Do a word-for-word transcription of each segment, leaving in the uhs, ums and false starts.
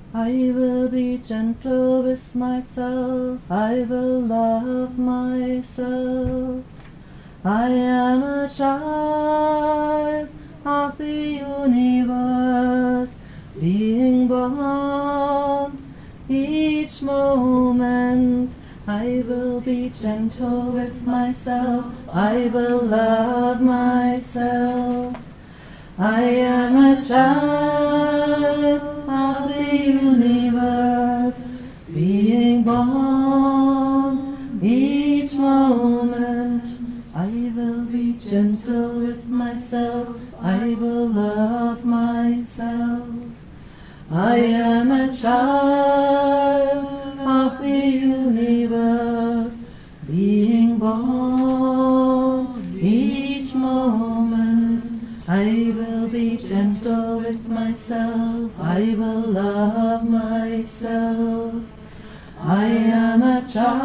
I will be gentle with myself, I will love myself. I am a child of the universe, being born each moment. I will be gentle with myself, I will love myself. I am a child of the universe, being born each moment. I will be gentle with myself, I will love myself. I am a child of the universe, being born each moment. I will be gentle with myself, I will love myself. I am a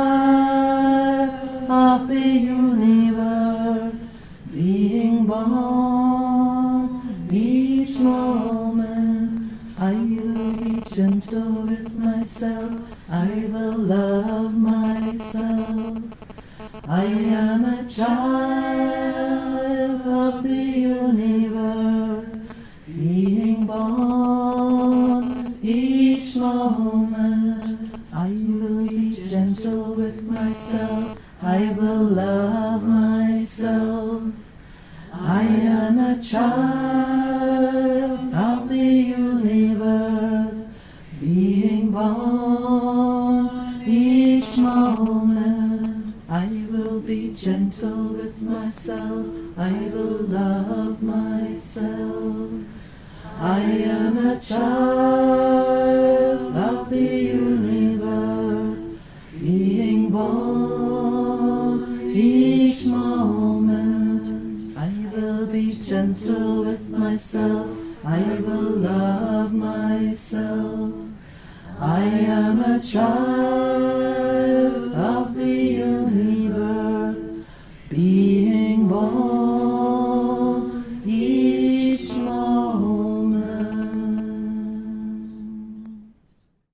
child of the universe, being born each moment. I will be gentle with myself, I will love myself. I am a child of the universe, being born each moment. I will be gentle with myself, I will love myself. I am a child of the universe, being born each moment. I will be gentle with myself, I will love myself. I am a child of the universe, being born each moment. I will be gentle with myself, I will love myself. I am a child of the universe, being born